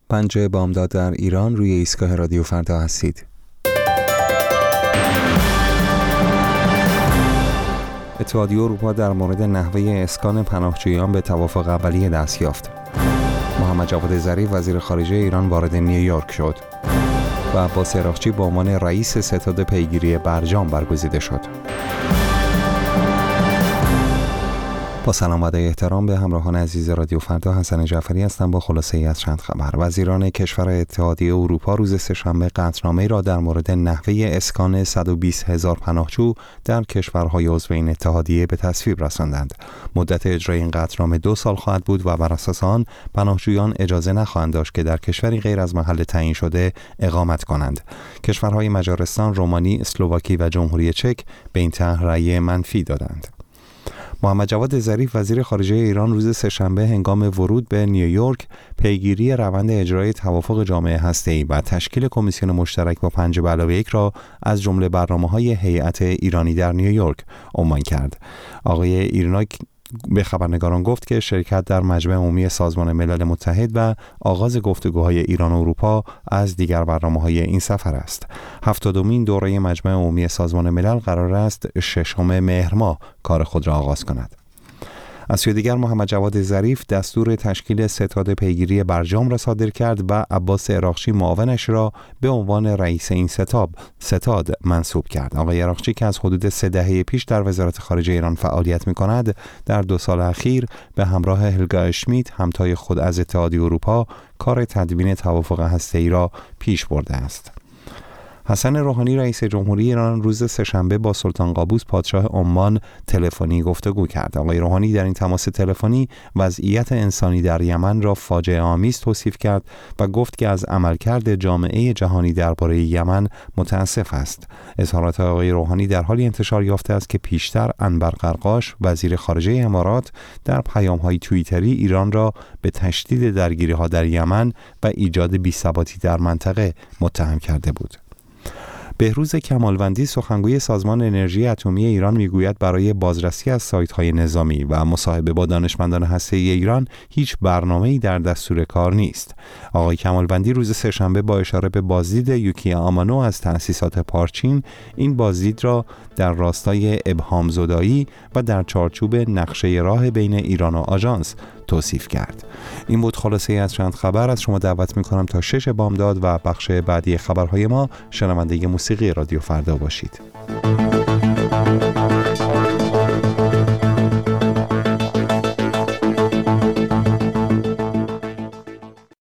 5 بامداد در ایران روی ایستگاه رادیو فردا هستید. اتحادیه اروپا در مورد نحوه اسکان پناهجویان به توافق اولیه دست یافت. محمد جواد ظریف وزیر خارجه ایران وارد نیویورک شد و عباس عراقچی به عنوان رئیس ستاد پیگیری برجام برگزیده شد. با سلام و احترام به همراهان عزیز رادیو فردا، حسن جعفری هستم با خلاصه ای از چند خبر. وزیران کشور اتحادیه اروپا روز سه‌شنبه قطعنامه‌ای را در مورد نحوه اسکان 120,000 پناهجو در کشورهای عضو این اتحادیه به تصویب رساندند. مدت اجرای این قطعنامه 2 سال خواهد بود و بر اساس آن پناهجویان اجازه نخواهند داشت که در کشوری غیر از محل تعیین شده اقامت کنند. کشورهای مجارستان، رومانی، اسلواکی و جمهوری چک به این طرح رأی منفی دادند. محمد جواد ظریف وزیر خارجه ایران روز سه‌شنبه هنگام ورود به نیویورک پیگیری روند اجرای توافق جامعه هسته‌ای و تشکیل کمیسیون مشترک با 5+1 را از جمله برنامه‌های هیئت ایرانی در نیویورک عنوان کرد. آقای ایرناک به خبرنگاران گفت که شرکت در مجمع عمومی سازمان ملل متحد و آغاز گفتگوهای ایران و اروپا از دیگر برنامه‌های این سفر است. 70مین دوره مجمع عمومی سازمان ملل قرار است 6 مهر ماه کار خود را آغاز کند. از سوی دیگر محمد جواد ظریف دستور تشکیل ستاد پیگیری برجام را صادر کرد و عباس عراقچی معاونش را به عنوان رئیس این ستاد منصوب کرد. آقای عراقچی که از حدود 3 دهه پیش در وزارت خارجه ایران فعالیت می‌کند، در 2 سال اخیر به همراه هلگا اشمیت همتای خود از اتحادیه اروپا کار تدوین توافق هسته‌ای را پیش برده است. حسن روحانی رئیس جمهوری ایران روز سه‌شنبه با سلطان قابوس پادشاه عمان تلفنی گفتگو کرد. آقای روحانی در این تماس تلفنی وضعیت انسانی در یمن را فاجعه آمیز توصیف کرد و گفت که از عملکرد جامعه جهانی درباره یمن متاسف است. اظهارات آقای روحانی در حالی انتشار یافته است که پیشتر انور قرقاش وزیر خارجه امارات در پیام‌های توییتری ایران را به تشدید درگیری‌ها در یمن و ایجاد بی‌ثباتی در منطقه متهم کرده بود. بهروز کمالوندی سخنگوی سازمان انرژی اتمی ایران میگوید برای بازرسی از سایت‌های نظامی و مصاحبه با دانشمندان هسته‌ای ایران هیچ برنامه‌ای در دستور کار نیست. آقای کمالوندی روز سه‌شنبه با اشاره به بازدید یوکی آمانو از تأسیسات پارچین این بازدید را در راستای ابهام زدایی و در چارچوب نقشه راه بین ایران و آژانس توصیف کرد. این بود خلاصه از چند خبر. از شما دعوت می‌کنم تا 6 بامداد و بخش بعدی خبرهای ما شنونده موسیقی رادیو فردا باشید.